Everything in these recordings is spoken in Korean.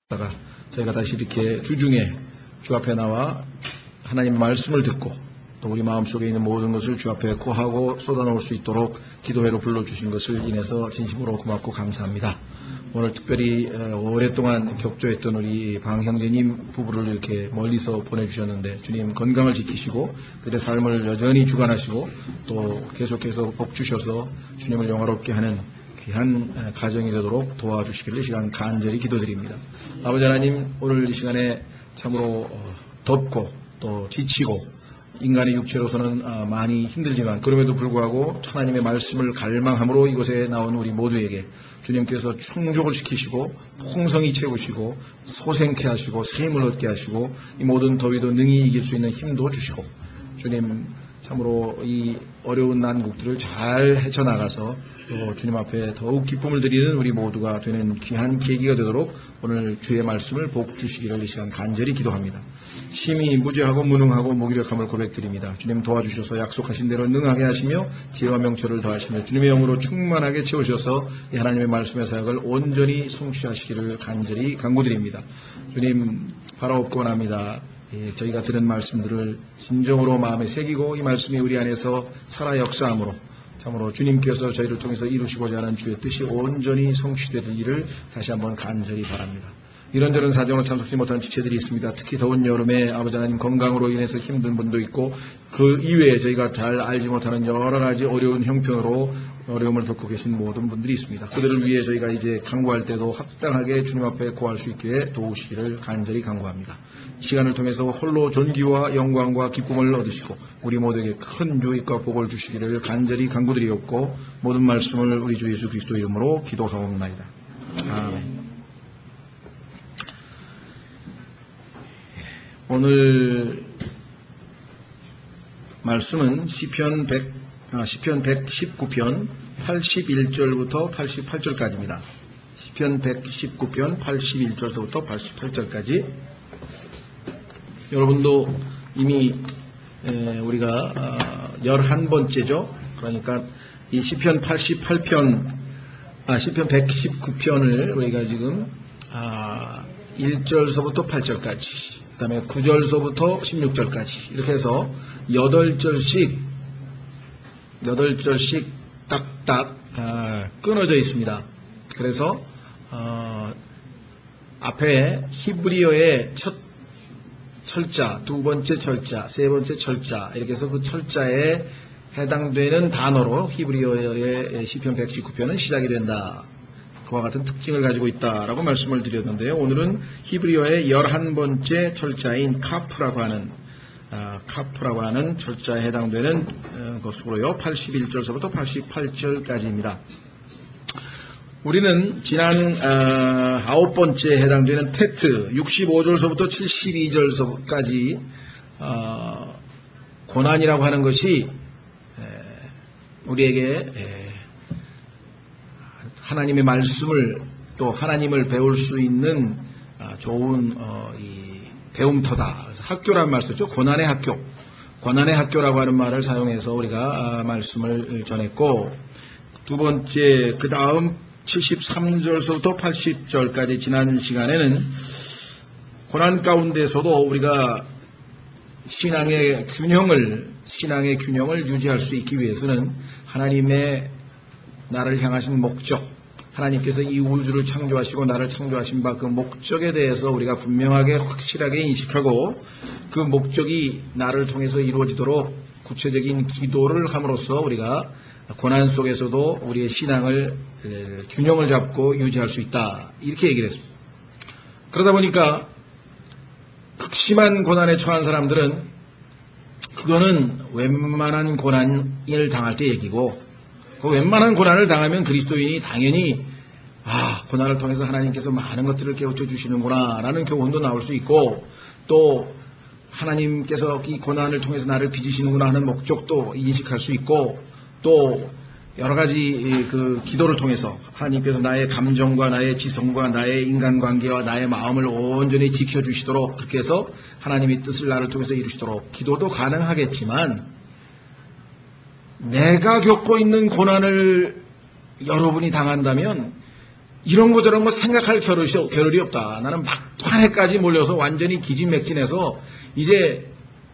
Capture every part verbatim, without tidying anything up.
다가 저희가 다시 이렇게 주중에 주 앞에 나와 하나님 말씀을 듣고 또 우리 마음속에 있는 모든 것을 주 앞에 고하고 쏟아놓을 수 있도록 기도회로 불러주신 것을 인해서 진심으로 고맙고 감사합니다. 오늘 특별히 오랫동안 격조했던 우리 방 형제님 부부를 이렇게 멀리서 보내주셨는데 주님 건강을 지키시고 그들의 삶을 여전히 주관하시고 또 계속해서 복 주셔서 주님을 영화롭게 하는 귀한 가정이 되도록 도와주시기를 이 시간 간절히 기도드립니다. 아버지 하나님, 오늘 이 시간에 참으로 덥고 또 지치고 인간의 육체로서는 많이 힘들지만 그럼에도 불구하고 하나님의 말씀을 갈망함으로 이곳에 나온 우리 모두에게 주님께서 충족을 시키시고 풍성히 채우시고 소생케 하시고 새 힘을 얻게 하시고 이 모든 더위도 능히 이길 수 있는 힘도 주시고 주님 참으로 이 어려운 난국들을 잘 헤쳐나가서 또 주님 앞에 더욱 기쁨을 드리는 우리 모두가 되는 귀한 계기가 되도록 오늘 주의 말씀을 복 주시기를 이 시간 간절히 기도합니다. 심히 무죄하고 무능하고 무기력함을 고백드립니다. 주님 도와주셔서 약속하신 대로 능하게 하시며 지혜와 명철을 더하시며 주님의 영으로 충만하게 채우셔서 이 하나님의 말씀의 사역을 온전히 성취하시기를 간절히 간구드립니다. 주님 바라옵고 원합니다. 예, 저희가 들은 말씀들을 진정으로 마음에 새기고 이 말씀이 우리 안에서 살아 역사함으로 참으로 주님께서 저희를 통해서 이루시고자 하는 주의 뜻이 온전히 성취되기를 다시 한번 간절히 바랍니다. 이런저런 사정으로 참석지 못한 지체들이 있습니다. 특히 더운 여름에 아버지 하나님 건강으로 인해서 힘든 분도 있고 그 이외에 저희가 잘 알지 못하는 여러 가지 어려운 형편으로 어려움을 겪고 계신 모든 분들이 있습니다. 그들을 위해 저희가 이제 간구할 때도 합당하게 주님 앞에 구할 수 있게 도우시기를 간절히 간구합니다. 시간을 통해서 홀로 존귀와 영광과 기쁨을 얻으시고 우리 모두에게 큰 유익과 복을 주시기를 간절히 간구드리옵고 모든 말씀을 우리 주 예수 그리스도 이름으로 기도하옵나이다. 아멘. 오늘 말씀은 시편 백, 아, 시편 백십구 편 팔십일 절부터 팔십팔 절까지입니다. 시편 백십구 편 팔십일 절서부터 팔십팔 절까지. 여러분도 이미 에, 우리가 아, 열한 번째죠. 그러니까 이 시편 팔십팔 편, 아, 시편 백십구 편을 우리가 지금 아, 일 절서부터 팔 절까지 그 다음에 구 절서부터 십육 절까지 이렇게 해서 여덟 절씩 여덟 절씩 딱딱 아, 끊어져 있습니다. 그래서 어, 앞에 히브리어의 첫 철자, 두 번째 철자, 세 번째 철자 이렇게 해서 그 철자에 해당되는 단어로 히브리어의 시편 백십구 편은 시작이 된다. 그와 같은 특징을 가지고 있다라고 말씀을 드렸는데요. 오늘은 히브리어의 열한 번째 철자인 카프라고 하는 아, 카프라고 하는 철자에 해당되는 어, 것으로요. 팔십일 절서부터 팔십팔 절까지입니다. 우리는 지난 아, 아홉 번째에 해당되는 테트 육십오 절서부터 칠십이 절서까지 어, 고난이라고 하는 것이 에, 우리에게 에, 하나님의 말씀을 또 하나님을 배울 수 있는 좋은 어, 이 배움터다. 학교란 말 썼죠. 고난의 학교. 고난의 학교라고 하는 말을 사용해서 우리가 말씀을 전했고 두 번째 그 다음 칠십삼 절서부터 팔십 절까지 지난 시간에는 고난 가운데서도 우리가 신앙의 균형을 신앙의 균형을 유지할 수 있기 위해서는 하나님의 나를 향하신 목적 하나님께서 이 우주를 창조하시고 나를 창조하신 바 그 목적에 대해서 우리가 분명하게 확실하게 인식하고 그 목적이 나를 통해서 이루어지도록 구체적인 기도를 함으로써 우리가 고난 속에서도 우리의 신앙을 균형을 잡고 유지할 수 있다. 이렇게 얘기를 했습니다. 그러다 보니까 극심한 고난에 처한 사람들은 그거는 웬만한 고난을 당할 때 얘기고 그 웬만한 고난을 당하면 그리스도인이 당연히 아 고난을 통해서 하나님께서 많은 것들을 깨우쳐 주시는구나 라는 교훈도 나올 수 있고 또 하나님께서 이 고난을 통해서 나를 빚으시는구나 하는 목적도 인식할 수 있고 또 여러 가지 그 기도를 통해서 하나님께서 나의 감정과 나의 지성과 나의 인간관계와 나의 마음을 온전히 지켜주시도록 그렇게 해서 하나님의 뜻을 나를 통해서 이루시도록 기도도 가능하겠지만 내가 겪고 있는 고난을 여러분이 당한다면 이런 거 저런 거 생각할 겨를이, 겨를이 없다. 나는 막판에까지 몰려서 완전히 기진맥진해서 이제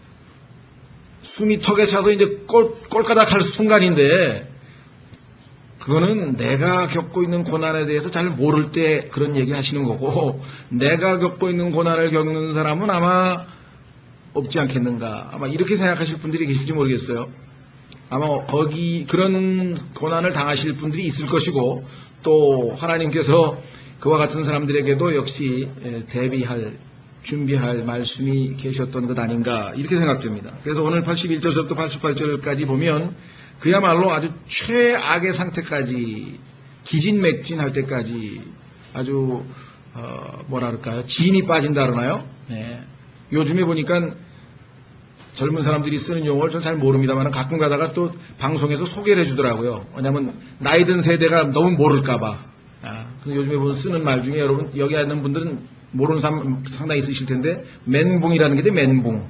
숨이 턱에 차서 이제 꼴, 꼴까닥 할 순간인데, 그거는 내가 겪고 있는 고난에 대해서 잘 모를 때 그런 얘기 하시는 거고, 내가 겪고 있는 고난을 겪는 사람은 아마 없지 않겠는가. 아마 이렇게 생각하실 분들이 계실지 모르겠어요. 아마 거기 그런 고난을 당하실 분들이 있을 것이고, 또 하나님께서 그와 같은 사람들에게도 역시 대비할, 준비할 말씀이 계셨던 것 아닌가 이렇게 생각됩니다. 그래서 오늘 팔십일 절부터 팔십팔 절까지 보면 그야말로 아주 최악의 상태까지 기진맥진할 때까지 아주 어, 뭐라 그럴까요? 진이 빠진다 그러나요? 네. 요즘에 보니까 젊은 사람들이 쓰는 용어를 전 잘 모릅니다만 가끔 가다가 또 방송에서 소개를 해주더라고요. 왜냐하면 나이 든 세대가 너무 모를까봐. 아, 그래서 요즘에 보면 쓰는 말 중에 여러분 여기 있는 분들은 모르는 사람 상당히 있으실 텐데 멘붕이라는 게 돼. 멘붕.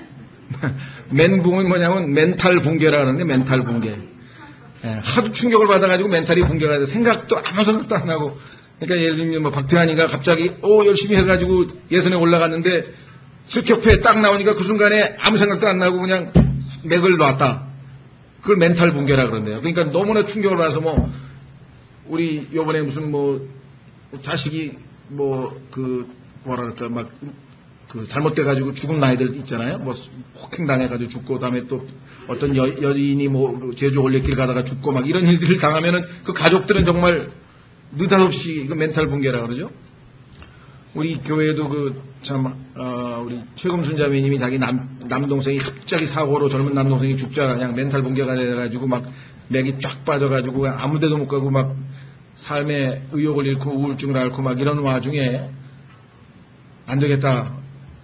멘붕은 뭐냐면 멘탈 붕괴라 하는데 멘탈 붕괴. 예, 하도 충격을 받아가지고 멘탈이 붕괴가 돼. 생각도 아무 생각도 안 하고. 그러니까 예를 들면 뭐 박태환이가 갑자기 오 열심히 해가지고 예선에 올라갔는데 실격패 딱 나오니까 그 순간에 아무 생각도 안 나고 그냥 맥을 놨다. 그걸 멘탈 붕괴라 그러는데요. 그러니까 너무나 충격을 받아서 뭐 우리 요번에 무슨 뭐 자식이 뭐 그 뭐라 그럴까 막 그 잘못돼가지고 죽은 아이들 있잖아요. 뭐 폭행당해가지고 죽고 그다음에 또 어떤 여, 여인이 뭐 제주 올레길 가다가 죽고 막 이런 일들을 당하면은 그 가족들은 정말 느닷없이 그 멘탈 붕괴라 그러죠. 우리 교회도 그 참 어 우리 최금순 자매님이 자기 남 남동생이 갑자기 사고로 젊은 남동생이 죽자 그냥 멘탈 붕괴가 돼가지고 막 맥이 쫙 빠져가지고 아무데도 못 가고 막 삶의 의욕을 잃고 우울증을 앓고 막 이런 와중에 안 되겠다.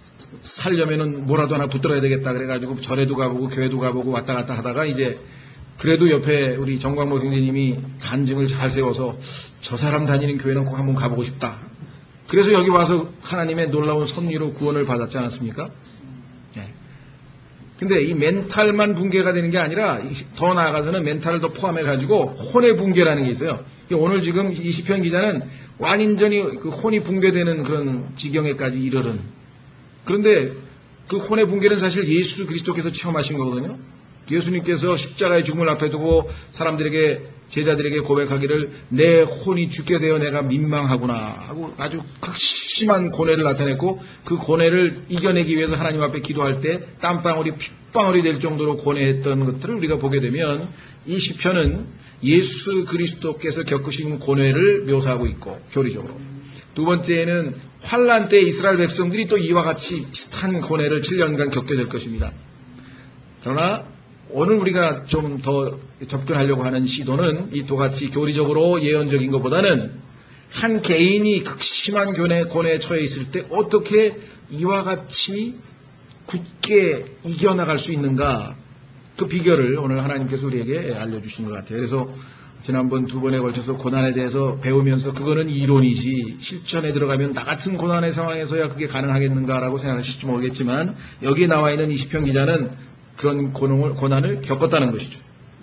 살려면은 뭐라도 하나 붙들어야 되겠다. 그래가지고 절에도 가보고 교회도 가보고 왔다 갔다 하다가 이제 그래도 옆에 우리 정광모 형제님이 간증을 잘 세워서 저 사람 다니는 교회는 꼭 한번 가보고 싶다. 그래서 여기 와서 하나님의 놀라운 섭리로 구원을 받았지 않았습니까? 네. 근데 이 멘탈만 붕괴가 되는 게 아니라 더 나아가서는 멘탈을 더 포함해가지고 혼의 붕괴라는 게 있어요. 오늘 지금 이 시편 기자는 완전히 그 혼이 붕괴되는 그런 지경에까지 이르는. 그런데 그 혼의 붕괴는 사실 예수 그리스도께서 체험하신 거거든요. 예수님께서 십자가의 죽음을 앞에 두고 사람들에게 제자들에게 고백하기를 내 혼이 죽게 되어 내가 민망하구나 하고 아주 극심한 고뇌를 나타냈고 그 고뇌를 이겨내기 위해서 하나님 앞에 기도할 때 땀방울이 핏방울이 될 정도로 고뇌했던 것들을 우리가 보게 되면 이 시편은 예수 그리스도께서 겪으신 고뇌를 묘사하고 있고 교리적으로 두 번째는 환란 때 이스라엘 백성들이 또 이와 같이 비슷한 고뇌를 칠 년간 겪게 될 것입니다. 그러나 오늘 우리가 좀 더 접근하려고 하는 시도는 이 또같이 교리적으로 예언적인 것보다는 한 개인이 극심한 고뇌, 고뇌에 처해 있을 때 어떻게 이와 같이 굳게 이겨나갈 수 있는가 그 비결을 오늘 하나님께서 우리에게 알려주신 것 같아요. 그래서 지난번 두 번에 걸쳐서 고난에 대해서 배우면서 그거는 이론이지 실천에 들어가면 나 같은 고난의 상황에서야 그게 가능하겠는가라고 생각하실지 모르겠지만 여기에 나와 있는 이 시편 기자는 그런 고난을, 고난을 겪었다는 것이죠.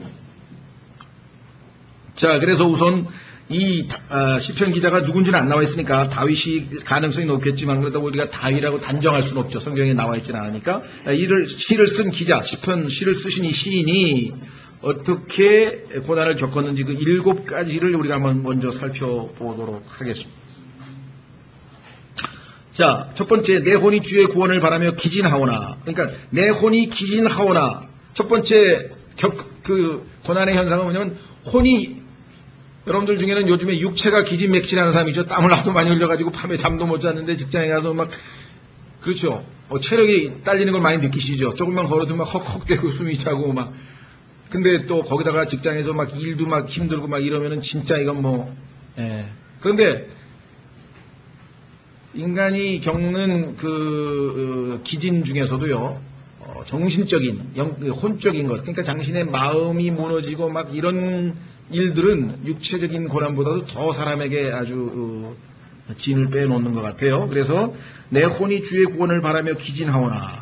자, 그래서 우선 이 아, 시편 기자가 누군지는 안 나와 있으니까 다윗이 가능성이 높겠지만 그렇다고 우리가 다윗이라고 단정할 수는 없죠. 성경에 나와 있지는 않으니까 이를 시를 쓴 기자, 시편 시를 쓰신 이 시인이 어떻게 고난을 겪었는지 그 일곱 가지를 우리가 한번 먼저 살펴보도록 하겠습니다. 자, 첫 번째, 내 혼이 주의 구원을 바라며 기진하오나. 그러니까, 내 혼이 기진하오나. 첫 번째, 격, 그, 고난의 현상은 뭐냐면, 혼이, 여러분들 중에는 요즘에 육체가 기진맥진하는 사람이 있죠. 땀을 나도 많이 흘려가지고 밤에 잠도 못 잤는데 직장에 가서 막, 그렇죠. 어, 체력이 딸리는 걸 많이 느끼시죠. 조금만 걸어도 막 헉헉대고 숨이 차고 막. 근데 또 거기다가 직장에서 막 일도 막 힘들고 막 이러면은 진짜 이건 뭐, 예. 그런데, 인간이 겪는 그 기진 중에서도요, 어, 정신적인, 영, 혼적인 것, 그러니까 당신의 마음이 무너지고 막 이런 일들은 육체적인 고난보다도 더 사람에게 아주 어, 진을 빼놓는 것 같아요. 그래서 내 혼이 주의 구원을 바라며 기진하오나.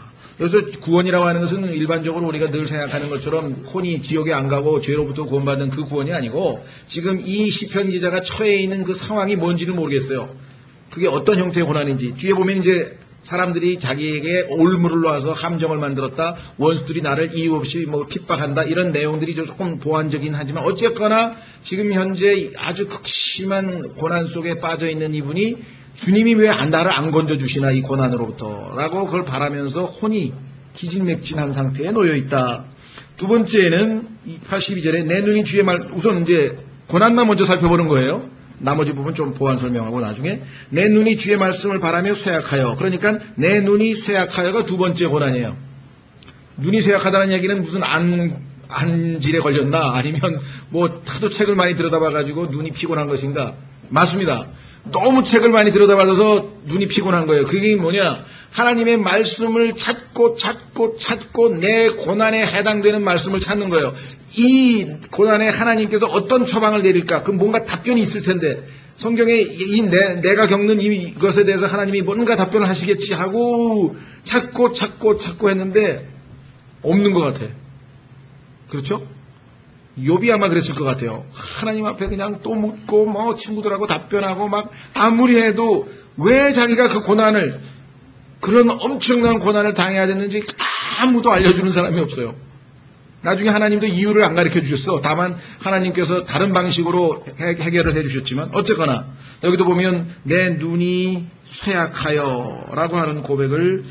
여기서 구원이라고 하는 것은 일반적으로 우리가 늘 생각하는 것처럼 혼이 지옥에 안 가고 죄로부터 구원받는 그 구원이 아니고 지금 이 시편 기자가 처해 있는 그 상황이 뭔지를 모르겠어요. 그게 어떤 형태의 고난인지. 뒤에 보면 이제 사람들이 자기에게 올무를 놓아서 함정을 만들었다. 원수들이 나를 이유 없이 뭐 핍박한다. 이런 내용들이 조금 보완적이긴 하지만 어쨌거나 지금 현재 아주 극심한 고난 속에 빠져 있는 이분이 주님이 왜 나를 안 건져주시나 이 고난으로부터 라고 그걸 바라면서 혼이 기진맥진한 상태에 놓여있다. 두 번째는 팔십이 절에 내 눈이 주의 말, 우선 이제 고난만 먼저 살펴보는 거예요. 나머지 부분 좀 보완 설명하고 나중에 내 눈이 주의 말씀을 바라며 쇠약하여. 그러니까 내 눈이 쇠약하여가 두 번째 고난이에요. 눈이 쇠약하다는 얘기는 무슨 안, 안질에 걸렸나 아니면 뭐 하도 책을 많이 들여다봐가지고 눈이 피곤한 것인가. 맞습니다. 너무 책을 많이 들여다봐서 눈이 피곤한 거예요. 그게 뭐냐? 하나님의 말씀을 찾고 찾고 찾고 내 고난에 해당되는 말씀을 찾는 거예요. 이 고난에 하나님께서 어떤 처방을 내릴까? 그 뭔가 답변이 있을 텐데 성경에 이 내, 내가 겪는 이것에 대해서 하나님이 뭔가 답변을 하시겠지 하고 찾고 찾고 찾고 했는데 없는 것 같아. 그렇죠? 욥이 아마 그랬을 것 같아요. 하나님 앞에 그냥 또 묻고 뭐 친구들하고 답변하고 막 아무리 해도 왜 자기가 그 고난을 그런 엄청난 고난을 당해야 됐는지 아무도 알려주는 사람이 없어요. 나중에 하나님도 이유를 안 가르쳐 주셨어. 다만 하나님께서 다른 방식으로 해, 해결을 해 주셨지만 어쨌거나 여기도 보면 내 눈이 쇠약하여 라고 하는 고백을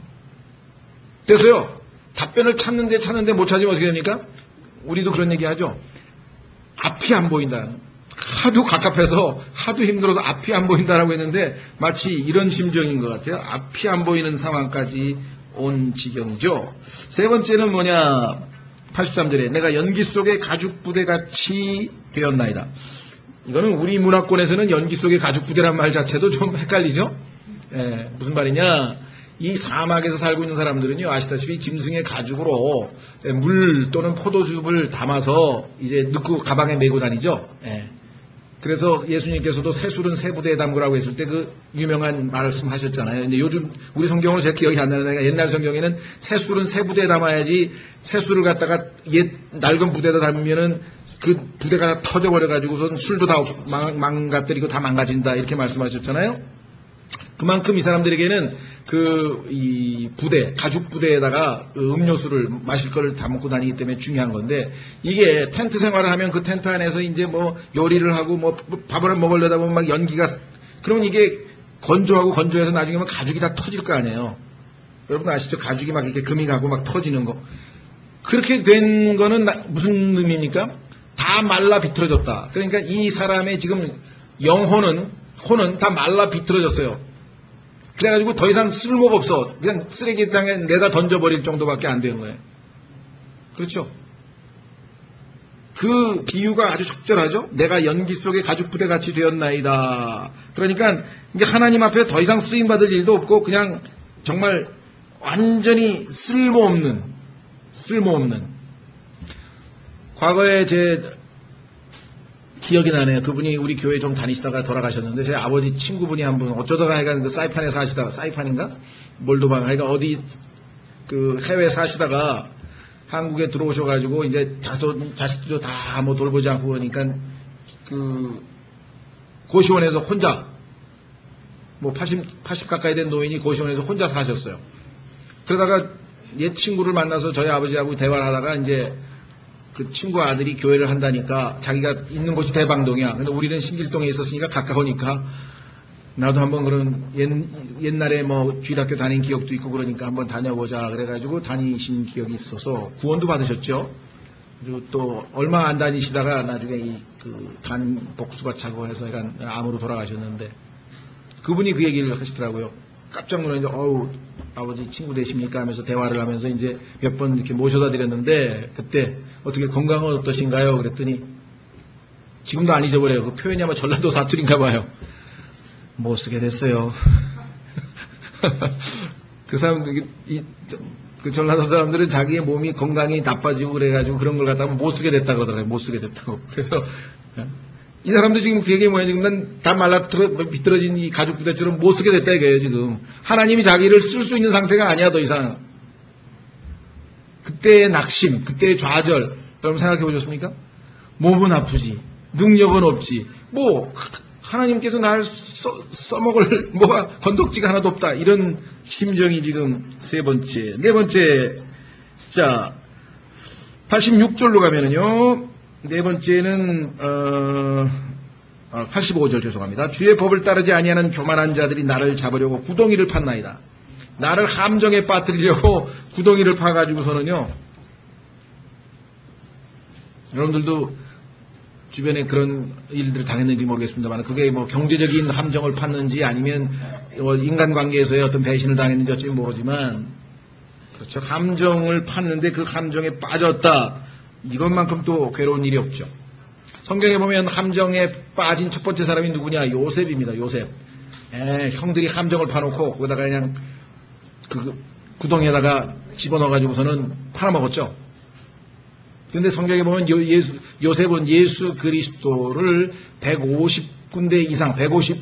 돼서요. 답변을 찾는데 찾는데 못 찾으면 어떻게 됩니까? 우리도 그런 얘기 하죠. 앞이 안 보인다. 하도 갑갑해서 하도 힘들어서 앞이 안 보인다라고 했는데 마치 이런 심정인 것 같아요. 앞이 안 보이는 상황까지 온 지경이죠. 세 번째는 뭐냐? 팔십삼 절에 내가 연기 속의 가죽 부대같이 되었나이다. 이거는 우리 문화권에서는 연기 속의 가죽 부대란 말 자체도 좀 헷갈리죠. 예, 무슨 말이냐? 이 사막에서 살고 있는 사람들은요, 아시다시피 짐승의 가죽으로 물 또는 포도즙을 담아서 이제 넣고 가방에 메고 다니죠. 예. 그래서 예수님께서도 새술은 새 부대에 담그라고 했을 때 그 유명한 말씀 하셨잖아요. 근데 요즘 우리 성경으로 제 기억이 안 나는데 옛날 성경에는 새술은 새 부대에 담아야지 새술을 갖다가 옛 낡은 부대에다 담으면은 그 부대가 다 터져버려가지고선 술도 다 망, 망가뜨리고 다 망가진다 이렇게 말씀하셨잖아요. 그만큼 이 사람들에게는 그 이 부대, 가죽 부대에다가 음료수를 마실 걸 담고 다니기 때문에 중요한 건데 이게 텐트 생활을 하면 그 텐트 안에서 이제 뭐 요리를 하고 뭐 밥을 먹으려다 보면 막 연기가 그러면 이게 건조하고 건조해서 나중에 막 가죽이 다 터질 거 아니에요. 여러분 아시죠? 가죽이 막 이렇게 금이 가고 막 터지는 거. 그렇게 된 거는 무슨 의미입니까? 다 말라 비틀어졌다. 그러니까 이 사람의 지금 영혼은 혼은 다 말라 비틀어졌어요. 그래가지고 더 이상 쓸모가 없어. 그냥 쓰레기통에 내다 던져버릴 정도밖에 안 되는 거예요. 그렇죠? 그 비유가 아주 적절하죠? 내가 연기 속에 가죽 부대같이 되었나이다. 그러니까 이게 하나님 앞에 더 이상 쓰임받을 일도 없고 그냥 정말 완전히 쓸모없는, 쓸모없는. 과거에 제 기억이 나네요. 그분이 우리 교회 좀 다니시다가 돌아가셨는데 제 아버지 친구분이 한 분 어쩌다가 하여간 그 사이판에 사시다가 사이판인가? 몰도바 하여간 어디 그 해외에 사시다가 한국에 들어오셔가지고 이제 자손 자식들도 다 뭐 돌보지 않고 그러니까 그 고시원에서 혼자 뭐 팔십, 팔십 가까이 된 노인이 고시원에서 혼자 사셨어요. 그러다가 옛 친구를 만나서 저희 아버지하고 대화를 하다가 이제 그 친구 아들이 교회를 한다니까 자기가 있는 곳이 대방동이야. 근데 우리는 신길동에 있었으니까 가까우니까 나도 한번 그런 옛, 옛날에 뭐 주일학교 다닌 기억도 있고 그러니까 한번 다녀보자 그래가지고 다니신 기억이 있어서 구원도 받으셨죠. 그리고 또 얼마 안 다니시다가 나중에 이 그 간 복수가 차고 해서 약간 암으로 돌아가셨는데 그분이 그 얘기를 하시더라고요. 깜짝 놀랐는데 어우 아버지 친구 되십니까 하면서 대화를 하면서 이제 몇 번 이렇게 모셔다 드렸는데 그때 어떻게 건강은 어떠신가요? 그랬더니 지금도 안 잊어버려요. 그 표현이 아마 전라도 사투리인가 봐요. 못 쓰게 됐어요. 그 사람들 이, 그 전라도 사람들은 자기의 몸이 건강이 나빠지고 그래가지고 그런 걸 갖다가 못 쓰게 됐다고 그러더라고요. 못 쓰게 됐다고. 그래서 이 사람도 지금 그 얘기 뭐야 지금 난 다 말라 비틀어진 이 가죽 부대처럼 못 쓰게 됐다 이거예요 지금. 하나님이 자기를 쓸 수 있는 상태가 아니야 더 이상. 그때의 낙심, 그때의 좌절, 여러분 생각해 보셨습니까? 몸은 아프지, 능력은 없지, 뭐 하나님께서 날 써, 써먹을 뭐가 건덕지가 하나도 없다, 이런 심정이 지금 세 번째. 네 번째, 자 팔십육 절로 가면은요, 네 번째는 어, 어, 팔십오 절 죄송합니다. 주의 법을 따르지 아니하는 교만한 자들이 나를 잡으려고 구덩이를 팠나이다. 나를 함정에 빠뜨리려고 구덩이를 파가지고서는요, 여러분들도 주변에 그런 일들을 당했는지 모르겠습니다만, 그게 뭐 경제적인 함정을 팠는지 아니면 인간관계에서의 어떤 배신을 당했는지 어찌 모르지만, 그렇죠. 함정을 팠는데 그 함정에 빠졌다. 이것만큼 또 괴로운 일이 없죠. 성경에 보면 함정에 빠진 첫 번째 사람이 누구냐? 요셉입니다. 요셉. 에, 형들이 함정을 파놓고 거기다가 그냥 그 구덩이에다가 집어넣어가지고서는 팔아먹었죠. 근데 성경에 보면 요, 예수, 요셉은 예수 그리스도를 백오십 군데 이상, 백오십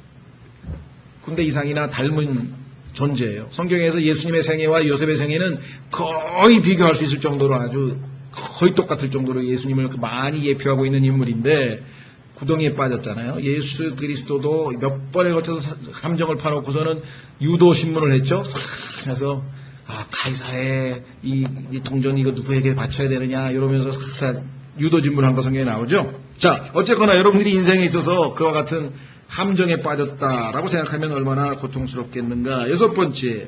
군데 이상이나 닮은 존재예요. 성경에서 예수님의 생애와 요셉의 생애는 거의 비교할 수 있을 정도로 아주 거의 똑같을 정도로 예수님을 많이 예표하고 있는 인물인데 구덩이에 빠졌잖아요. 예수 그리스도도 몇 번에 걸쳐서 함정을 파놓고서는 유도 신문을 했죠. 그래서 아, 가이사의 이, 이 동전 이거 누구에게 바쳐야 되느냐 이러면서 싹 유도 질문한 거 성경에 나오죠. 자, 어쨌거나 여러분들이 인생에 있어서 그와 같은 함정에 빠졌다라고 생각하면 얼마나 고통스럽겠는가. 여섯 번째,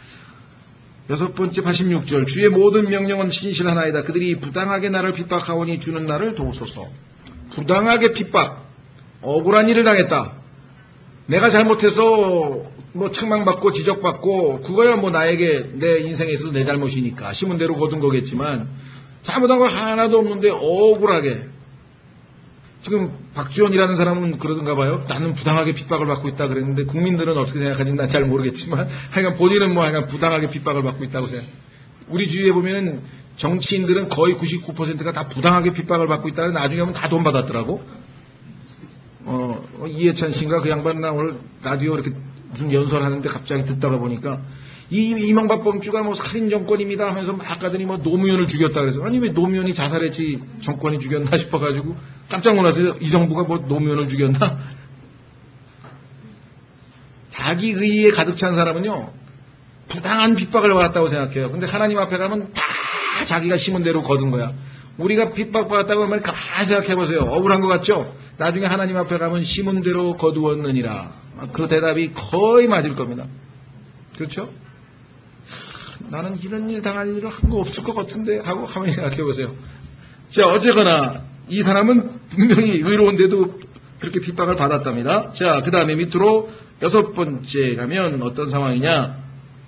여섯 번째 팔십육 절. 주의 모든 명령은 신실하나이다. 그들이 부당하게 나를 핍박하오니 주는 나를 도우소서. 부당하게 핍박, 억울한 일을 당했다. 내가 잘못해서 뭐 책망받고 지적받고 그거야 뭐 나에게 내 인생에 있어서 내 잘못이니까 심은 대로 거둔 거겠지만, 잘못한 거 하나도 없는데 억울하게. 지금 박지원이라는 사람은 그러던가 봐요. 나는 부당하게 핍박을 받고 있다 그랬는데 국민들은 어떻게 생각하는지 난 잘 모르겠지만 하여간 본인은 뭐 하여간 부당하게 핍박을 받고 있다고 생각. 우리 주위에 보면은 정치인들은 거의 구십구 퍼센트가 다 부당하게 핍박을 받고 있다는, 나중에 보면 다 돈 받았더라고. 어, 이해찬 씨인가 그 양반 나 오늘 라디오 이렇게 무슨 연설하는데 갑자기 듣다가 보니까 이 이명박 범주가 뭐 살인 정권입니다 하면서 막 가더니 뭐 노무현을 죽였다 그래서, 아니 왜 노무현이 자살했지 정권이 죽였나 싶어가지고 깜짝 놀랐어요. 이 정부가 뭐 노무현을 죽였나? 자기 의의에 가득 찬 사람은요 부당한 핍박을 받았다고 생각해요. 근데 하나님 앞에 가면 다 자기가 심은 대로 거둔 거야. 우리가 핍박받았다고 하면 가만히 생각해보세요. 억울한 것 같죠? 나중에 하나님 앞에 가면 심은 대로 거두었느니라. 그 대답이 거의 맞을 겁니다. 그렇죠? 나는 이런 일 당할 일을 한 거 없을 것 같은데 하고 가만히 생각해보세요. 자, 어쨌거나 이 사람은 분명히 의로운데도 그렇게 핍박을 받았답니다. 자, 그 다음에 밑으로 여섯 번째 가면 어떤 상황이냐.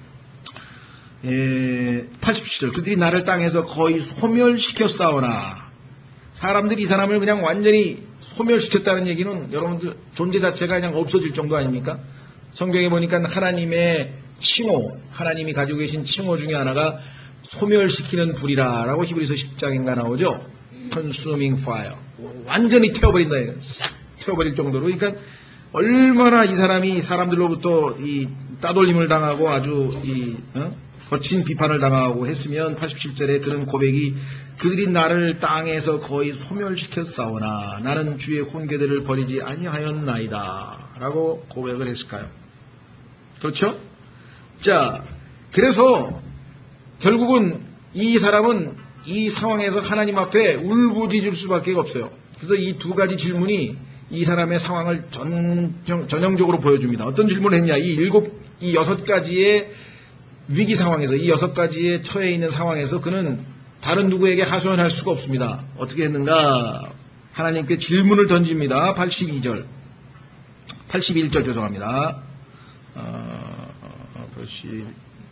예, 팔십칠 절. 그들이 나를 땅에서 거의 소멸시켰사오나. 사람들이 이 사람을 그냥 완전히 소멸시켰다는 얘기는 여러분들 존재 자체가 그냥 없어질 정도 아닙니까? 성경에 보니까 하나님의 칭호, 하나님이 가지고 계신 칭호 중에 하나가 소멸시키는 불이라 라고 히브리서 십 장인가 나오죠. consuming fire. 완전히 태워버린다. 싹 태워버릴 정도로. 그러니까 얼마나 이 사람이 사람들로부터 이 따돌림을 당하고 아주 이 어? 거친 비판을 당하고 했으면 팔십칠 절에 그런 고백이, 그들이 나를 땅에서 거의 소멸시켰사오나 나는 주의 훈계들을 버리지 아니하였나이다 라고 고백을 했을까요? 그렇죠? 자, 그래서 결국은 이 사람은 이 상황에서 하나님 앞에 울부짖을 수밖에 없어요. 그래서 이 두 가지 질문이 이 사람의 상황을 전, 전형적으로 보여줍니다. 어떤 질문을 했냐. 이 일곱, 이 여섯 가지의 위기 상황에서, 이 여섯 가지에 처해 있는 상황에서 그는 다른 누구에게 하소연할 수가 없습니다. 어떻게 했는가? 하나님께 질문을 던집니다. 팔십이 절. 팔십일 절 죄송합니다. 어, 그렇지.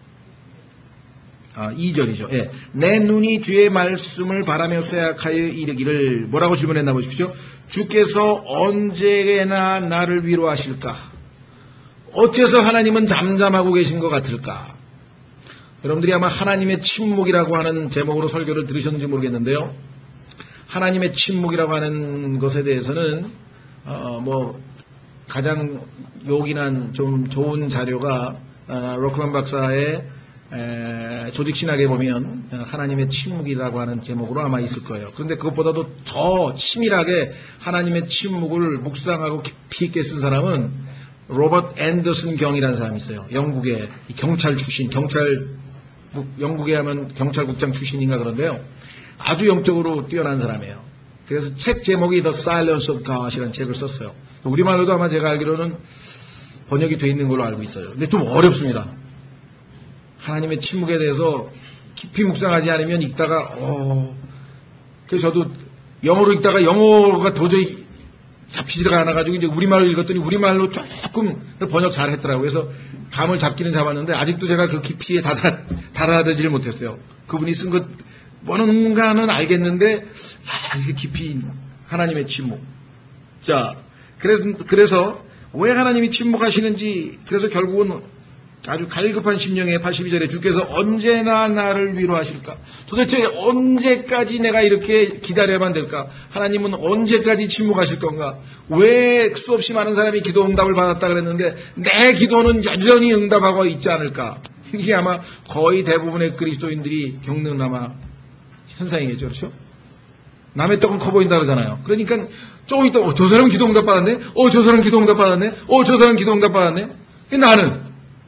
아, 이 절이죠. 예. 내 눈이 주의 말씀을 바라며 쇠약하여 이르기를, 뭐라고 질문했나 보십시오. 주께서 언제나 나를 위로하실까? 어째서 하나님은 잠잠하고 계신 것 같을까? 여러분들이 아마 하나님의 침묵이라고 하는 제목으로 설교를 들으셨는지 모르겠는데요. 하나님의 침묵이라고 하는 것에 대해서는 어, 뭐 가장 요긴한 좀 좋은 자료가 어, 로크만 박사의 에, 조직신학에 보면 하나님의 침묵이라고 하는 제목으로 아마 있을 거예요. 그런데 그것보다도 더 치밀하게 하나님의 침묵을 묵상하고 깊이 있게 쓴 사람은 로버트 앤더슨 경이라는 사람이 있어요. 영국의 경찰 출신, 경찰, 영국에 하면 경찰국장 출신인가 그런데요. 아주 영적으로 뛰어난 사람이에요. 그래서 책 제목이 The Silence of God이라는 책을 썼어요. 우리말로도 아마 제가 알기로는 번역이 돼 있는 걸로 알고 있어요. 근데 좀 어렵습니다. 하나님의 침묵에 대해서 깊이 묵상하지 않으면 읽다가 어 그래서 저도 영어로 읽다가 영어가 도저히 잡히지가 않아가지고 이제 우리말로 읽었더니 우리말로 조금 번역 잘했더라고요. 그래서 감을 잡기는 잡았는데 아직도 제가 그 깊이에 다다 다다르지를 못했어요. 그분이 쓴 것 뭔가는 알겠는데 야, 이게 깊이 하나님의 침묵. 자, 그래서 그래서 왜 하나님이 침묵하시는지 그래서 결국은 아주 갈급한 심령에 팔십이 절에 주께서 언제나 나를 위로하실까? 도대체 언제까지 내가 이렇게 기다려야만 될까? 하나님은 언제까지 침묵하실 건가? 왜 수없이 많은 사람이 기도 응답을 받았다 그랬는데 내 기도는 여전히 응답하고 있지 않을까? 이게 아마 거의 대부분의 그리스도인들이 겪는 아마 현상이겠죠. 그렇죠? 남의 떡은 커 보인다 그러잖아요. 그러니까 조금 있다 어, 저 사람 기도 응답 받았네? 어, 저 사람 기도 응답 받았네? 어, 저 사람 기도 응답 받았네? 나는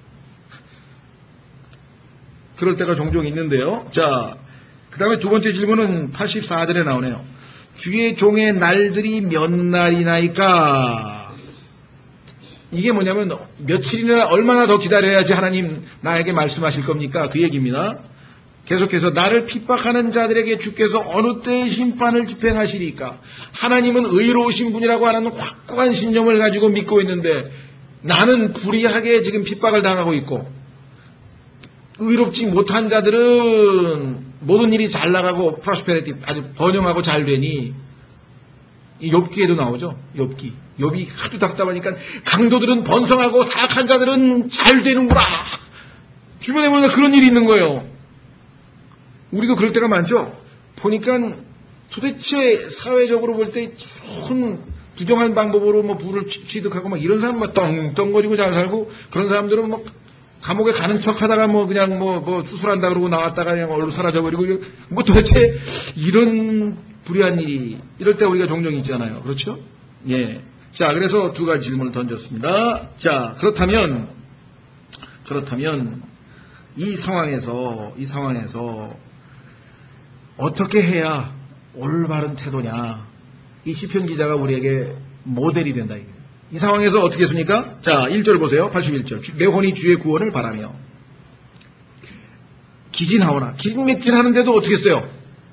그럴 때가 종종 있는데요. 자, 그 다음에 두 번째 질문은 팔십사 절에 나오네요. 주의 종의 날들이 몇 날이나이까? 이게 뭐냐면 며칠이나 얼마나 더 기다려야지 하나님 나에게 말씀하실 겁니까? 그 얘기입니다. 계속해서 나를 핍박하는 자들에게 주께서 어느 때의 심판을 집행하시리까? 하나님은 의로우신 분이라고 하는 확고한 신념을 가지고 믿고 있는데 나는 불의하게 지금 핍박을 당하고 있고 의롭지 못한 자들은 모든 일이 잘 나가고 프로스페리티 아주 번영하고 잘 되니 이 욥기에도 나오죠. 욥기. 욥이 하도 답답하니까 강도들은 번성하고 사악한 자들은 잘 되는구나. 주변에 보니까 그런 일이 있는 거예요. 우리도 그럴 때가 많죠. 보니까 도대체 사회적으로 볼 때 좋은 부정한 방법으로 뭐 부를 취득하고 막 이런 사람 막 떵떵거리고 잘 살고 그런 사람들은 뭐 감옥에 가는 척 하다가 뭐 그냥 뭐, 뭐 수술한다 그러고 나왔다가 그냥 얼른 사라져버리고 뭐 도대체 이런 불의한 일이 이럴 때 우리가 종종 있잖아요. 그렇죠? 예. 자, 그래서 두 가지 질문을 던졌습니다. 자, 그렇다면, 그렇다면 이 상황에서, 이 상황에서 어떻게 해야 올바른 태도냐. 이 시편 기자가 우리에게 모델이 된다. 이게. 이 상황에서 어떻게 했습니까? 자, 일 절 보세요. 팔십일 절. 내 혼이 주의 구원을 바라며. 기진하오나. 기진맥진 하는데도 어떻게 했어요?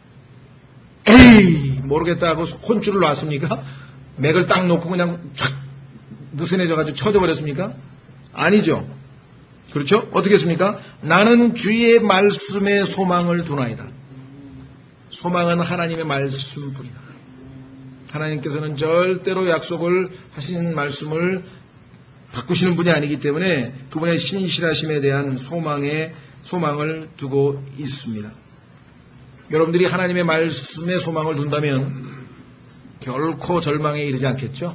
에이, 모르겠다 하고 혼줄을 놨습니까? 맥을 딱 놓고 그냥 촥 느슨해져가지고 쳐져버렸습니까? 아니죠. 그렇죠? 어떻게 했습니까? 나는 주의 말씀에 소망을 두나이다. 소망은 하나님의 말씀뿐이다. 하나님께서는 절대로 약속을 하신 말씀을 바꾸시는 분이 아니기 때문에 그분의 신실하심에 대한 소망에 소망을 두고 있습니다. 여러분들이 하나님의 말씀에 소망을 둔다면 결코 절망에 이르지 않겠죠?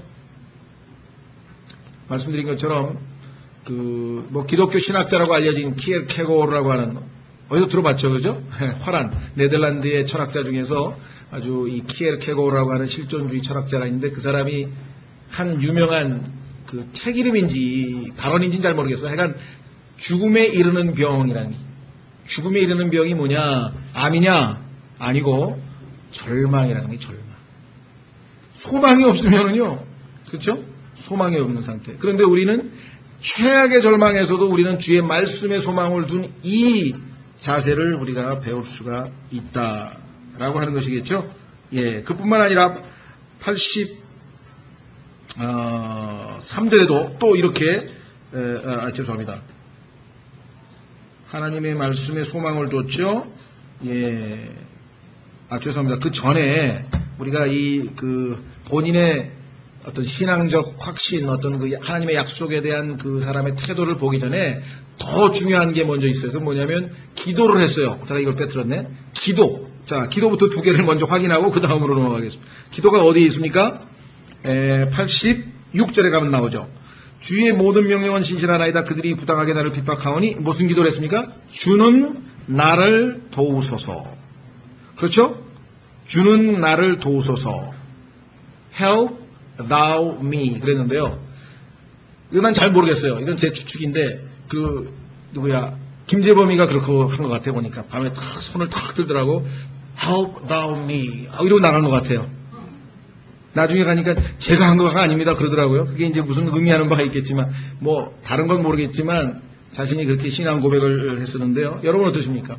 말씀드린 것처럼 그 뭐 기독교 신학자라고 알려진 키에르케고르라고 하는 어디서 들어봤죠, 그죠? 화란 네덜란드의 철학자 중에서 아주 이 키에르케고르라고 하는 실존주의 철학자가 있는데 그 사람이 한 유명한 그 책 이름인지 발언인지는 잘 모르겠어요. 하여간 죽음에 이르는 병이라는 죽음에 이르는 병이 뭐냐? 암이냐? 아니고 절망이라는 게 절망. 소망이 없으면은요, 그렇죠? 소망이 없는 상태. 그런데 우리는 최악의 절망에서도 우리는 주의 말씀에 소망을 둔 이 자세를 우리가 배울 수가 있다라고 하는 것이겠죠. 예, 그뿐만 아니라 팔십삼 절에도 또 이렇게 에, 아, 죄송합니다. 하나님의 말씀에 소망을 뒀죠. 예, 아 죄송합니다. 그 전에 우리가 이 그 본인의 어떤 신앙적 확신, 어떤 그 하나님의 약속에 대한 그 사람의 태도를 보기 전에 더 중요한 게 먼저 있어요. 그건 뭐냐면 기도를 했어요. 제가 이걸 빼뜨렸네. 기도. 자, 기도부터 두 개를 먼저 확인하고 그 다음으로 넘어가겠습니다. 기도가 어디에 있습니까? 에, 팔십육 절에 가면 나오죠. 주의 모든 명령은 신실하나이다. 그들이 부당하게 나를 핍박하오니 무슨 기도를 했습니까? 주는 나를 도우소서. 그렇죠? 주는 나를 도우소서. Help thou me 그랬는데요. 이건 난 잘 모르겠어요. 이건 제 추측인데 그 누구야 김재범이가 그렇게 한 것 같아 보니까 밤에 탁 손을 탁 들더라고. Help thou me 이러고 나간 것 같아요. 나중에 가니까 제가 한 거가 아닙니다 그러더라고요. 그게 이제 무슨 의미하는 바가 있겠지만 뭐 다른 건 모르겠지만 자신이 그렇게 신앙 고백을 했었는데요. 여러분 어떠십니까?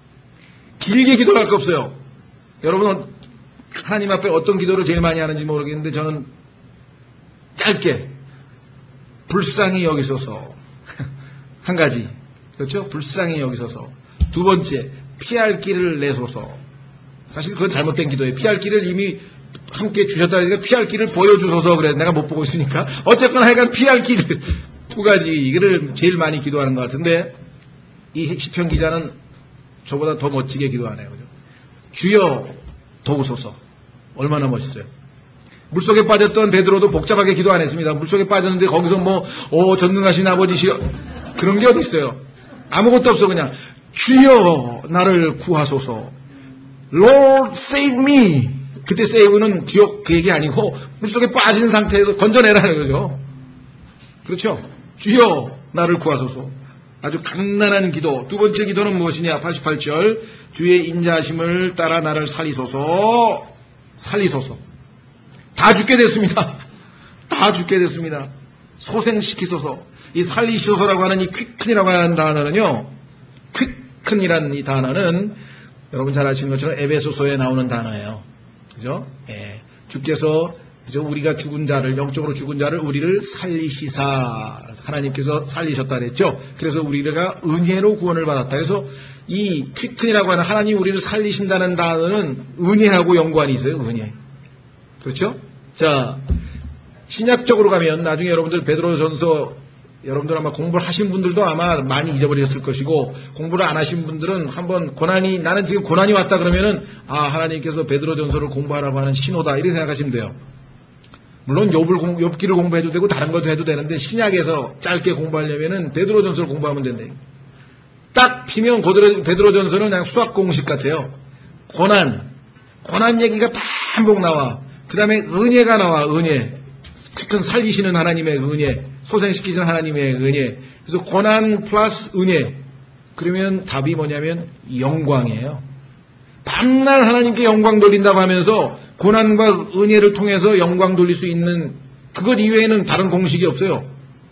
길게 기도할 거 없어요. 여러분은 하나님 앞에 어떤 기도를 제일 많이 하는지 모르겠는데 저는 짧게 불쌍히 여기소서 한 가지 그렇죠? 불쌍히 여기소서. 두 번째 피할 길을 내소서. 사실 그건 잘못된 기도예요. 피할 길을 이미 함께 주셨다니까 피할 길을 보여주소서 그래. 내가 못 보고 있으니까. 어쨌거나 하여간 피할 길 두 가지 이거를 제일 많이 기도하는 것 같은데 이 시편 기자는 저보다 더 멋지게 기도하네요. 그죠? 주여 도우소서. 얼마나 멋있어요. 물속에 빠졌던 베드로도 복잡하게 기도 안 했습니다. 물속에 빠졌는데 거기서 뭐 오 전능하신 아버지시여 그런 게 어디 있어요. 아무것도 없어. 그냥 주여 나를 구하소서. Lord save me. 그때 save는 지옥 그 얘기 아니고 물속에 빠진 상태에서 건져내라는 거죠. 그렇죠? 주여 나를 구하소서. 아주 간단한 기도. 두 번째 기도는 무엇이냐? 팔십팔 절 주의 인자하심을 따라 나를 살리소서. 살리소서. 다 죽게 됐습니다. 다 죽게 됐습니다. 소생시키소서. 이 살리소서라고 하는 이 quick이라고 하는 단어는요. quick이라는 이 단어는 여러분 잘 아시는 것처럼 에베소서에 나오는 단어예요. 그죠? 예. 주께서 그죠? 우리가 죽은 자를 영적으로 죽은 자를 우리를 살리시사 하나님께서 살리셨다 그랬죠. 그래서 우리가 은혜로 구원을 받았다. 그래서 이 quick이라고 하는 하나님 우리를 살리신다는 단어는 은혜하고 연관이 있어요. 은혜. 그렇죠? 자, 신약적으로 가면 나중에 여러분들 베드로전서 여러분들 아마 공부를 하신 분들도 아마 많이 잊어버렸을 것이고 공부를 안 하신 분들은 한번 고난이 나는 지금 고난이 왔다 그러면은 아 하나님께서 베드로전서를 공부하라고 하는 신호다 이렇게 생각하시면 돼요. 물론 욥을 공, 욥기를 공부해도 되고 다른 것도 해도 되는데 신약에서 짧게 공부하려면은 베드로전서를 공부하면 된대. 딱 피면 베드로전서는 그냥 수학 공식 같아요. 고난, 고난 얘기가 반복 나와. 그 다음에 은혜가 나와. 은혜. 큰 살리시는 하나님의 은혜, 소생시키시는 하나님의 은혜. 그래서 고난 플러스 은혜. 그러면 답이 뭐냐면 영광이에요. 밤낮 하나님께 영광 돌린다고 하면서 고난과 은혜를 통해서 영광 돌릴 수 있는 그것 이외에는 다른 공식이 없어요.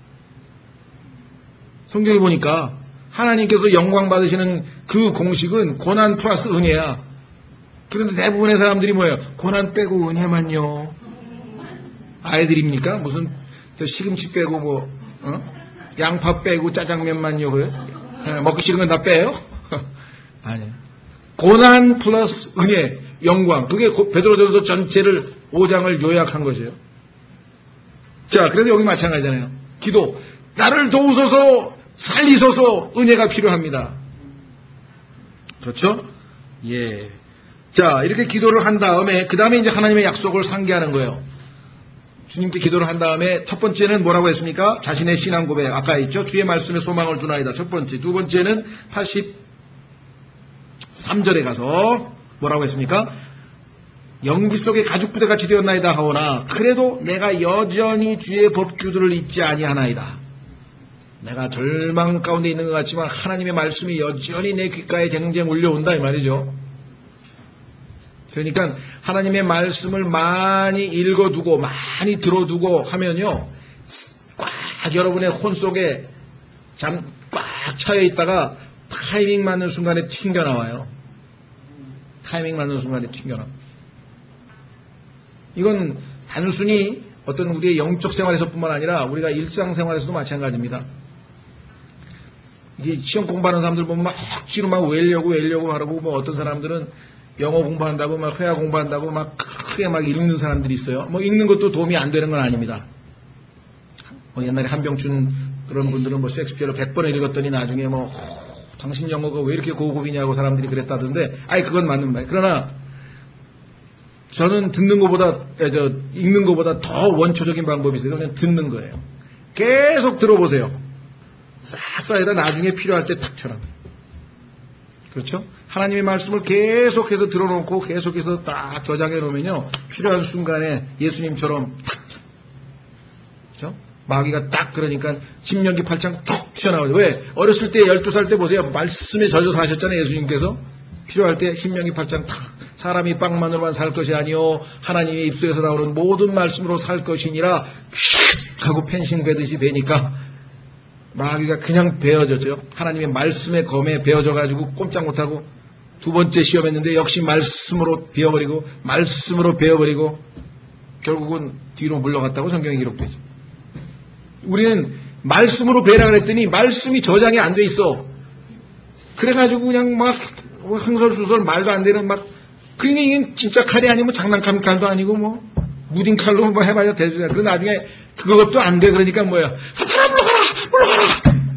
성경에 보니까 하나님께서 영광 받으시는 그 공식은 고난 플러스 은혜야. 그런데 대부분의 사람들이 뭐예요? 고난 빼고 은혜만요. 아이들입니까? 무슨 시금치 빼고 뭐 어? 양파 빼고 짜장면만요. 그래? 먹기 싫은 건 다 빼요? 아니에요. 고난 플러스 은혜, 영광. 그게 베드로전서 전체를 오 장을 요약한 것이에요. 자, 그래도 여기 마찬가지잖아요. 기도. 나를 도우소서, 살리소서, 은혜가 필요합니다. 그렇죠? 예. 자, 이렇게 기도를 한 다음에, 그 다음에 이제 하나님의 약속을 상기하는 거예요. 주님께 기도를 한 다음에 첫 번째는 뭐라고 했습니까? 자신의 신앙 고백. 아까 있죠? 주의 말씀에 소망을 두나이다. 첫 번째. 두 번째는 팔십삼 절에 가서 뭐라고 했습니까? 연기 속에 가죽 부대같이 되었나이다 하오나 그래도 내가 여전히 주의 법규들을 잊지 아니하나이다. 내가 절망 가운데 있는 것 같지만 하나님의 말씀이 여전히 내 귓가에 쟁쟁 울려온다 이 말이죠. 그러니까 하나님의 말씀을 많이 읽어두고 많이 들어두고 하면요. 꽉 여러분의 혼 속에 잠 꽉 차여 있다가 타이밍 맞는 순간에 튕겨나와요. 타이밍 맞는 순간에 튕겨나와요. 이건 단순히 어떤 우리의 영적 생활에서뿐만 아니라 우리가 일상생활에서도 마찬가지입니다. 이게 시험 공부하는 사람들 보면 막 억지로 막 외우려고 외우려고 하고 뭐 어떤 사람들은 영어 공부한다고 막 회화 공부한다고 막 크게 막 읽는 사람들이 있어요. 뭐 읽는 것도 도움이 안 되는 건 아닙니다. 뭐 옛날에 한병춘 그런 분들은 뭐 셰익스피어를 백 번을 읽었더니 나중에 뭐 호, 당신 영어가 왜 이렇게 고급이냐고 사람들이 그랬다던데 아이 그건 맞는 말. 그러나 저는 듣는 것보다 저 읽는 것보다 더 원초적인 방법이 있어요. 그냥 듣는 거예요. 계속 들어보세요. 싹 쌓여다 나중에 필요할 때 탁 쳐라. 그렇죠? 하나님의 말씀을 계속해서 들어놓고 계속해서 딱 저장해 놓으면요, 필요한 순간에 예수님처럼 탁, 그렇죠? 마귀가 딱 그러니까 신명기 팔 장 툭 튀어나오죠. 왜? 어렸을 때 열두 살 때 보세요. 말씀에 젖어서 하셨잖아요, 예수님께서. 필요할 때 신명기 팔 장 탁, 사람이 빵만으로만 살 것이 아니요 하나님의 입술에서 나오는 모든 말씀으로 살 것이니라 휙 하고 펜싱 베듯이 베니까 마귀가 그냥 베어졌죠. 하나님의 말씀의 검에 베어져가지고 꼼짝 못하고 두 번째 시험했는데 역시 말씀으로 베어버리고 말씀으로 베어버리고 결국은 뒤로 물러갔다고 성경에 기록되죠. 우리는 말씀으로 베라 그랬더니 말씀이 저장이 안 돼 있어. 그래가지고 그냥 막 흥설수설 말도 안 되는 막, 그러니까 이게 진짜 칼이 아니고 장난감 칼도 아니고 뭐 무딘 칼로 뭐 해봐야 되죠. 그럼 나중에 그것도 안 돼. 그러니까 뭐야, 사탄아 물러가라 물러가라.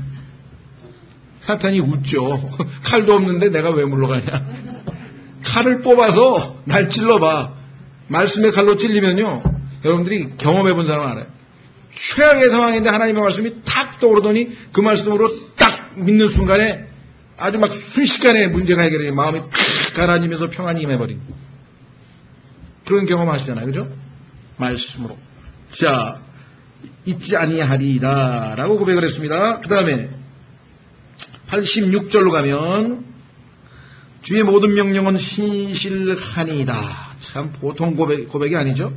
사탄이 웃죠. 칼도 없는데 내가 왜 물러가냐. 칼을 뽑아서 날 찔러봐. 말씀의 칼로 찔리면요, 여러분들이 경험해본 사람 알아요. 최악의 상황인데 하나님의 말씀이 탁 떠오르더니 그 말씀으로 딱 믿는 순간에 아주 막 순식간에 문제가 해결해요. 마음이 탁 가라앉으면서 평안이 임해버린 그런 경험 하시잖아요. 그죠? 말씀으로. 자, 잊지 아니하리라 라고 고백을 했습니다. 그 다음에 팔십육 절로 가면 주의 모든 명령은 신실하니이다. 참 보통 고백, 고백이 아니죠.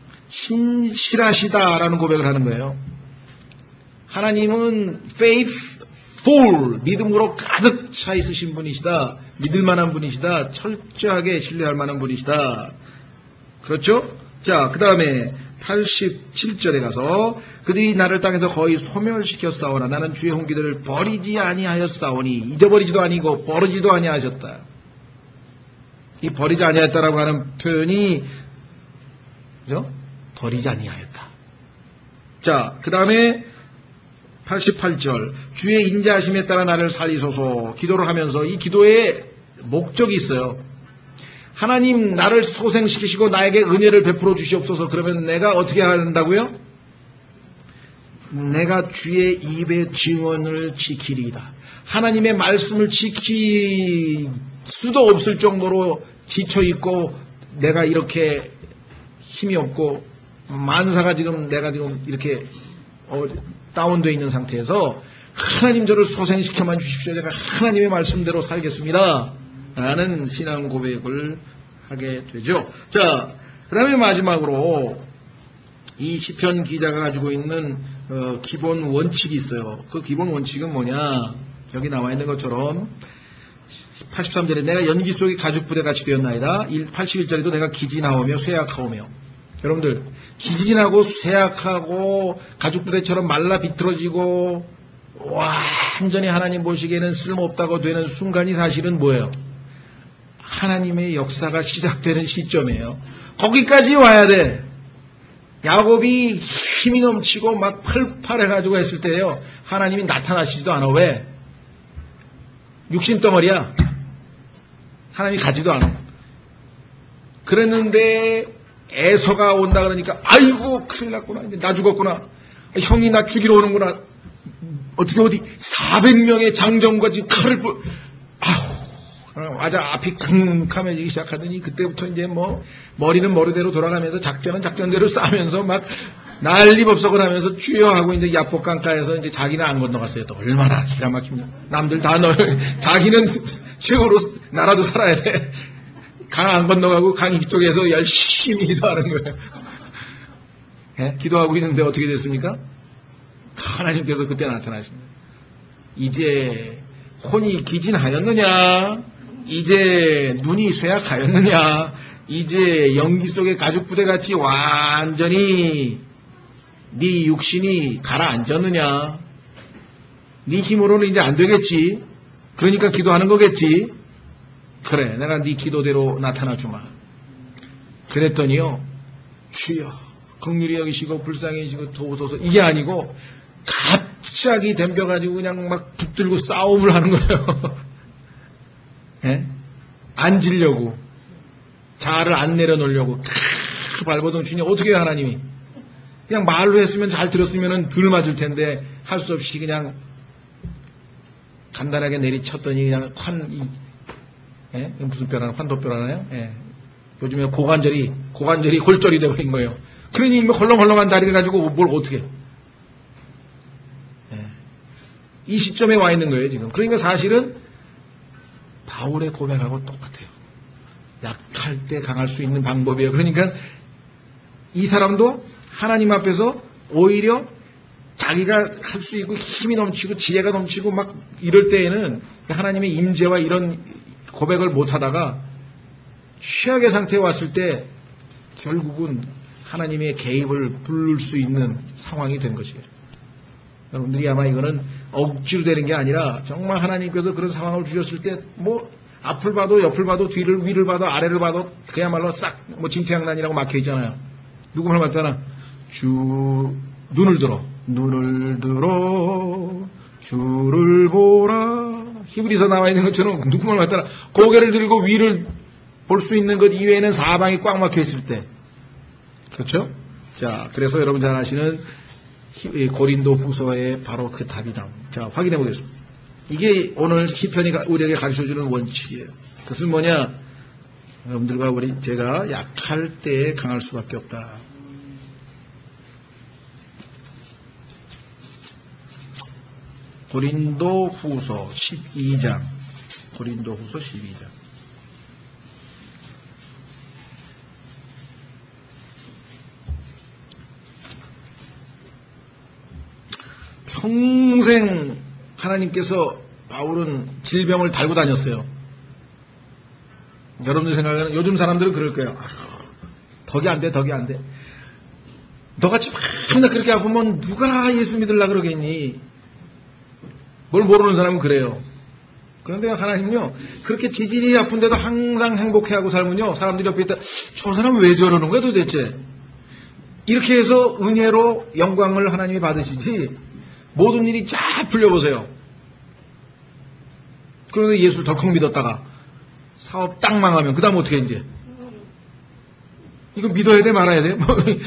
신실하시다라는 고백을 하는 거예요. 하나님은 faithful, 믿음으로 가득 차 있으신 분이시다. 믿을 만한 분이시다. 철저하게 신뢰할 만한 분이시다. 그렇죠? 자, 그 다음에 팔십칠 절에 가서 그들이 나를 땅에서 거의 소멸시켰사오나 나는 주의 홍기들을 버리지 아니하였사오니, 잊어버리지도 아니고 버리지도 아니하셨다. 이 버리지 아니하였다라고 하는 표현이, 그죠? 버리지 아니하였다. 자, 그 다음에 팔십팔 절 주의 인자하심에 따라 나를 살리소서. 기도를 하면서 이 기도에 목적이 있어요. 하나님 나를 소생시키시고 나에게 은혜를 베풀어 주시옵소서. 그러면 내가 어떻게 한다고요? 내가 주의 입의 증언을 지키리이다. 하나님의 말씀을 지킬 수도 없을 정도로 지쳐있고 내가 이렇게 힘이 없고 만사가 지금 내가 지금 이렇게 어, 다운되어 있는 상태에서 하나님 저를 소생시켜만 주십시오. 제가 하나님의 말씀대로 살겠습니다. 라는 신앙 고백을 하게 되죠. 자, 그 다음에 마지막으로 이 시편 기자가 가지고 있는 어, 기본 원칙이 있어요. 그 기본 원칙은 뭐냐? 여기 나와 있는 것처럼 팔십삼 절에 내가 연기 속의 가죽부대같이 되었나이다. 팔십일 절에도 내가 기진하오며 쇠약하오며. 여러분들, 기진하고 쇠약하고 가죽부대처럼 말라 비틀어지고 완전히 하나님 보시기에는 쓸모없다고 되는 순간이 사실은 뭐예요? 하나님의 역사가 시작되는 시점이에요. 거기까지 와야 돼. 야곱이 힘이 넘치고 막 팔팔해가지고 했을 때요, 하나님이 나타나시지도 않아. 왜? 육신덩어리야. 하나님이 가지도 않아. 그랬는데 에서가 온다 그러니까 아이고 큰일 났구나. 이제 나 죽었구나. 형이 나 죽이러 오는구나. 어떻게 어디 사백 명의 장정과 지금 칼을 뿌... 아우, 아자 앞이 캄캄해지기 시작하더니 그때부터 이제 뭐 머리는 머리대로 돌아가면서 작전은 작전대로 싸면서 막 난리법석을 하면서 주여 하고 이제 야복강가에서 이제 자기는 안 건너갔어요. 또 얼마나 기가 막힙니다. 남들 다 너, 자기는 최고로 나라도 살아야 돼. 강 안 건너가고 강 이쪽에서 열심히 기도하는 거예요. 예? 기도하고 있는데 어떻게 됐습니까? 하나님께서 그때 나타나십니다. 이제 혼이 기진하였느냐? 이제 눈이 쇠약하였느냐? 이제 연기 속의 가죽부대같이 완전히 네 육신이 가라앉았느냐? 네 힘으로는 이제 안 되겠지. 그러니까 기도하는 거겠지. 그래, 내가 네 기도대로 나타나 주마. 그랬더니요, 주여 긍휼히 여기시고 불쌍히 여기시고 도우소서. 이게 아니고 갑자기 덤벼가지고 그냥 막 붙들고 싸움을 하는 거예요. 예? 앉으려고, 자아를 안 내려놓으려고 크 발버둥 치니 어떻게 해요, 하나님이? 그냥 말로 했으면 잘 들었으면 덜 맞을 텐데 할 수 없이 그냥 간단하게 내리쳤더니 그냥 환, 예? 무슨 뼈라나 환도뼈 하나요? 예. 요즘에 고관절이 고관절이 골절이 되어버린 거예요. 그러니 뭐 헐렁헐렁한 다리를 가지고 뭘 어떻게 해. 예. 이 시점에 와 있는 거예요 지금. 그러니까 사실은 바울의 고백하고 똑같아요. 약할 때 강할 수 있는 방법이에요. 그러니까 이 사람도 하나님 앞에서 오히려 자기가 할 수 있고 힘이 넘치고 지혜가 넘치고 막 이럴 때에는 하나님의 임재와 이런 고백을 못하다가 최악의 상태에 왔을 때 결국은 하나님의 개입을 부를 수 있는 상황이 된 것이에요. 여러분들이 아마 이거는 억지로 되는 게 아니라 정말 하나님께서 그런 상황을 주셨을 때 뭐 앞을 봐도 옆을 봐도 뒤를 위를 봐도 아래를 봐도 그야말로 싹 뭐 진퇴양난이라고 막혀 있잖아요. 누구 말 맞잖아. 주 눈을 들어 눈을 들어 주를 보라. 히브리서 나와 있는 것처럼 누구 말 맞잖아. 고개를 들고 위를 볼 수 있는 것 이외에는 사방이 꽉 막혀 있을 때. 그렇죠? 자, 그래서 여러분 잘 아시는 고린도 후서의 바로 그 답이다. 자, 확인해 보겠습니다. 이게 오늘 시편이 우리에게 가르쳐주는 원칙이에요. 그것은 뭐냐? 여러분들과 우리, 제가 약할 때 강할 수밖에 없다. 고린도 후서 십이 장. 고린도 후서 십이 장. 평생 하나님께서 바울은 질병을 달고 다녔어요. 여러분들 생각에는 요즘 사람들은 그럴 거예요. 아휴, 덕이 안 돼, 덕이 안 돼. 너같이 맨날 그렇게 아프면 누가 예수 믿으려 그러겠니? 뭘 모르는 사람은 그래요. 그런데 하나님은요, 그렇게 지진이 아픈데도 항상 행복해하고 살면요, 사람들이 옆에 있다, 저 사람 왜 저러는 거야 도대체? 이렇게 해서 은혜로 영광을 하나님이 받으시지, 모든 일이 쫙 풀려보세요. 그런데 예수를 덜컥 믿었다가 사업 딱 망하면 그 다음 어떻게 해 이제? 이거 믿어야 돼 말아야 돼?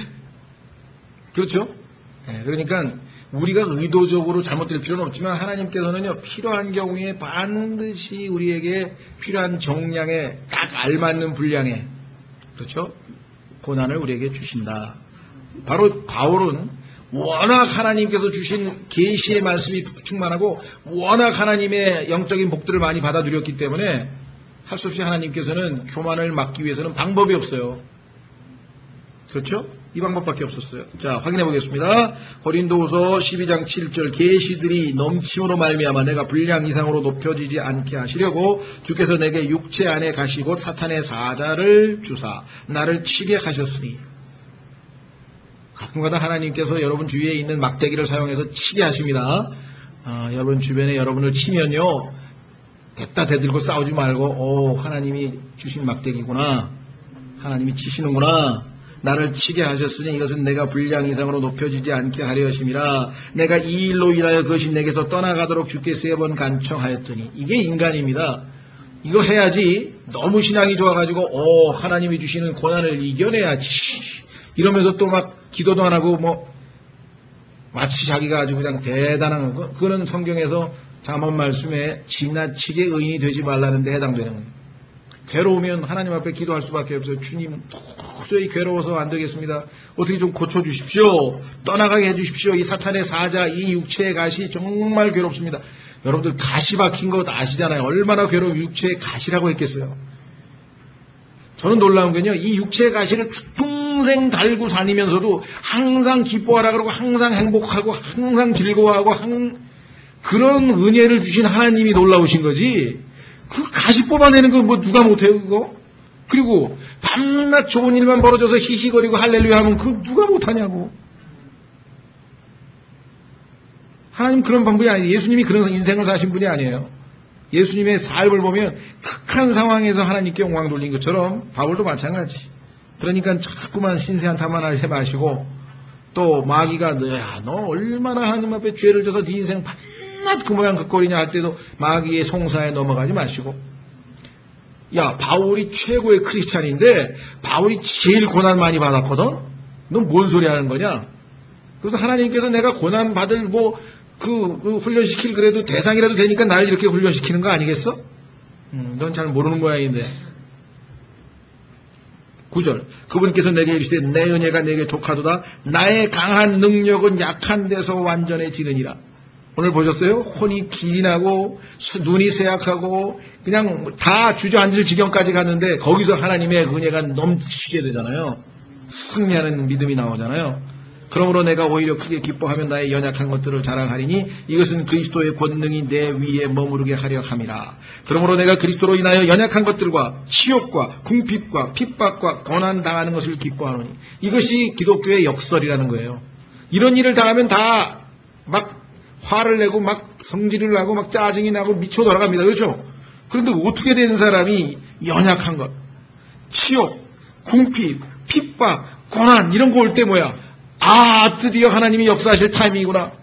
그렇죠? 네, 그러니까 우리가 의도적으로 잘못될 필요는 없지만 하나님께서는요, 필요한 경우에 반드시 우리에게 필요한 정량에 딱 알맞는 분량에, 그렇죠? 고난을 우리에게 주신다. 바로 바울은 워낙 하나님께서 주신 계시의 말씀이 충만하고 워낙 하나님의 영적인 복들을 많이 받아들였기 때문에 할 수 없이 하나님께서는 교만을 막기 위해서는 방법이 없어요. 그렇죠? 이 방법밖에 없었어요. 자, 확인해 보겠습니다. 고린도후서 십이 장 칠 절. 계시들이 넘침으로 말미암아 내가 분량 이상으로 높여지지 않게 하시려고 주께서 내게 육체 안에 가시 곧 사탄의 사자를 주사 나를 치게 하셨으니. 가끔가다 하나님께서 여러분 주위에 있는 막대기를 사용해서 치게 하십니다. 아, 여러분 주변에 여러분을 치면요, 됐다 대들고 싸우지 말고, 오, 하나님이 주신 막대기구나, 하나님이 치시는구나, 나를 치게 하셨으니 이것은 내가 분량 이상으로 높여지지 않게 하려 하심이라. 내가 이 일로 인하여 그것이 내게서 떠나가도록 주께 세 번 간청하였더니. 이게 인간입니다. 이거 해야지. 너무 신앙이 좋아가지고 오, 하나님이 주시는 고난을 이겨내야지 이러면서 또 막 기도도 안 하고 뭐 마치 자기가 아주 그냥 대단한 거. 그거는 성경에서 잠언 말씀에 지나치게 의인이 되지 말라는 데 해당되는 거예요. 괴로우면 하나님 앞에 기도할 수밖에 없어요. 주님, 도저히 괴로워서 안 되겠습니다. 어떻게 좀 고쳐주십시오. 떠나가게 해주십시오. 이 사탄의 사자, 이 육체의 가시 정말 괴롭습니다. 여러분들 가시 박힌 거 아시잖아요. 얼마나 괴로운 육체의 가시라고 했겠어요. 저는 놀라운 건요, 이 육체의 가시를 평생 달고 다니면서도 항상 기뻐하라 그러고 항상 행복하고 항상 즐거워하고 항... 그런 은혜를 주신 하나님이 놀라우신 거지. 그 가시 뽑아내는 거 뭐 누가 못해요 그거? 그리고 밤낮 좋은 일만 벌어져서 히히거리고 할렐루야 하면 그거 누가 못하냐고. 하나님 그런 방법이 아니에요. 예수님이 그런 인생을 사신 분이 아니에요. 예수님의 삶을 보면 극한 상황에서 하나님께 영광 돌린 것처럼 바울도 마찬가지. 그러니까 자꾸만 신세한 탐만 하지 마시고, 또 마귀가 야, 너 얼마나 하나님 앞에 죄를 져서 네 인생 밤낮 그 모양 그 꼴이냐 할 때도 마귀의 송사에 넘어가지 마시고, 야, 바울이 최고의 크리스찬인데 바울이 제일 고난 많이 받았거든? 넌 뭔 소리 하는 거냐? 그래서 하나님께서 내가 고난 받을 뭐 그, 그 훈련시킬 그래도 대상이라도 되니까 날 이렇게 훈련시키는 거 아니겠어? 음, 넌 잘 모르는 모양인데. 구 절. 그분께서 내게 이르시되 내 은혜가 내게 족하도다. 나의 강한 능력은 약한 데서 완전해지느니라. 오늘 보셨어요? 혼이 기진하고 눈이 쇠약하고 그냥 다 주저앉을 지경까지 갔는데 거기서 하나님의 은혜가 넘치게 되잖아요. 승리하는 믿음이 나오잖아요. 그러므로 내가 오히려 크게 기뻐하며 나의 연약한 것들을 자랑하리니 이것은 그리스도의 권능이 내 위에 머무르게 하려 함이라. 그러므로 내가 그리스도로 인하여 연약한 것들과 치욕과 궁핍과 핍박과 고난 당하는 것을 기뻐하노니 이것이 기독교의 역설이라는 거예요. 이런 일을 당하면 다 막 화를 내고 막 성질을 나고 막 짜증이 나고 미쳐 돌아갑니다. 그렇죠? 그런데 어떻게 되는 사람이 연약한 것, 치욕, 궁핍, 핍박, 고난 이런 거 올 때 뭐야? 아, 드디어 하나님이 역사하실 타이밍이구나.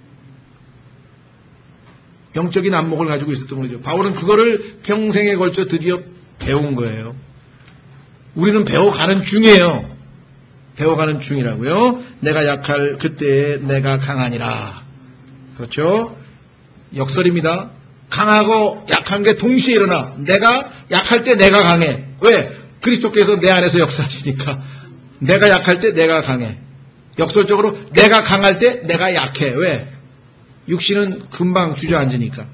영적인 안목을 가지고 있었던 거죠. 바울은 그거를 평생에 걸쳐 드디어 배운 거예요. 우리는 배워가는 중이에요. 배워가는 중이라고요. 내가 약할 그때에 내가 강하니라. 그렇죠? 역설입니다. 강하고 약한 게 동시에 일어나. 내가 약할 때 내가 강해. 왜? 그리스도께서 내 안에서 역사하시니까. 내가 약할 때 내가 강해. 역설적으로 내가 강할 때 내가 약해. 왜? 육신은 금방 주저앉으니까.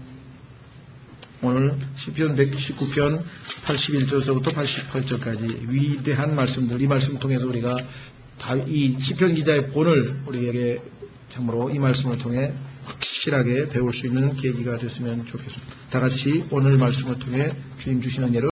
오늘 시편 백십구 편 팔십일 절서부터 팔십팔 절까지 위대한 말씀들, 이 말씀 통해서 우리가 이 시편 기자의 본을 우리에게 참으로 이 말씀을 통해 확실하게 배울 수 있는 계기가 됐으면 좋겠습니다. 다 같이 오늘 말씀을 통해 주님 주시는 예를